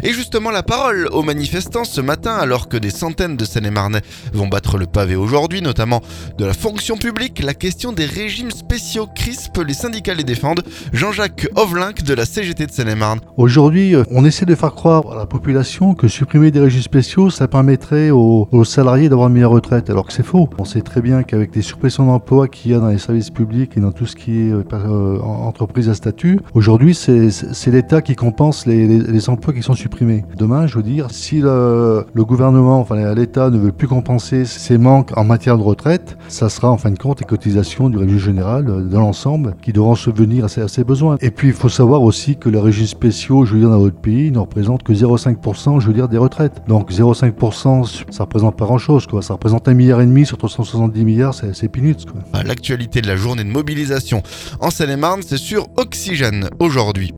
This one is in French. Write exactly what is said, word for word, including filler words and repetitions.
Et justement la parole aux manifestants ce matin, alors que des centaines de Seine-et-Marnais vont battre le pavé aujourd'hui, notamment de la fonction publique. La question des régimes spéciaux crispe, les syndicats les défendent. Jean-Jacques Hovelinck de la C G T de Seine-et-Marne. Aujourd'hui, on essaie de faire croire à la population que supprimer des régimes spéciaux, ça permettrait aux, aux salariés d'avoir une meilleure retraite, alors que c'est faux. On sait très bien qu'avec les suppressions d'emplois qu'il y a dans les services publics et dans tout ce qui est euh, entreprise à statut, aujourd'hui, c'est, c'est l'État qui compense les, les, les emplois qui sont supprimés. Demain, je veux dire, si le, le gouvernement, enfin l'État ne veut plus compenser ces manques en matière de retraite, ça sera en fin de compte les cotisations du régime général de l'ensemble qui devront subvenir à ces, à ces besoins. Et puis, il faut savoir aussi que les régimes spéciaux, je veux dire, dans notre pays, ne représentent que zéro virgule cinq pour cent, je veux dire, des retraites. Donc zéro virgule cinq pour cent, ça représente pas grand-chose, quoi. Ça représente un milliard et demi sur trois cent soixante-dix milliards, c'est, c'est peanuts, quoi. L'actualité de la journée de mobilisation en Seine-et-Marne, c'est sur Oxygène aujourd'hui.